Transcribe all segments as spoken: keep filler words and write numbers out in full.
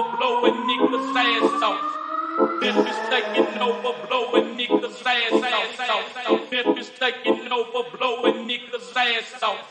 over, blowing niggas' ass off. Memphis taking over, blowing niggas' ass off. Memphis taking over, blowing niggas' ass off.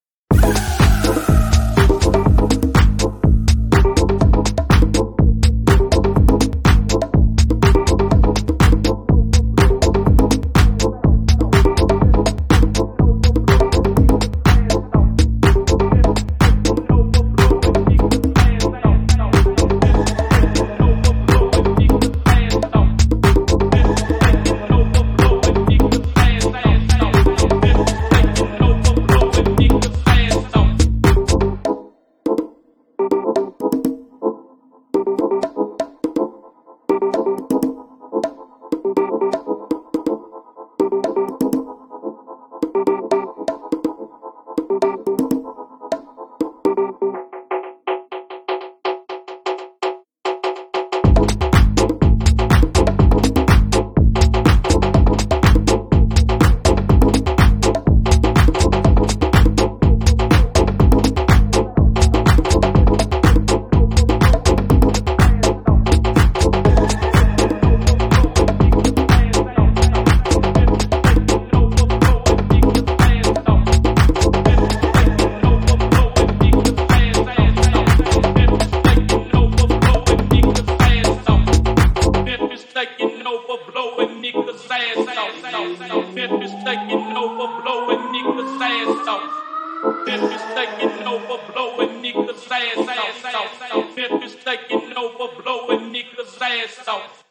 Memphis taking over, blowing niggas' ass off. Memphis taking over, blowing niggas' ass off. Memphis taking over, blowing niggas' ass off.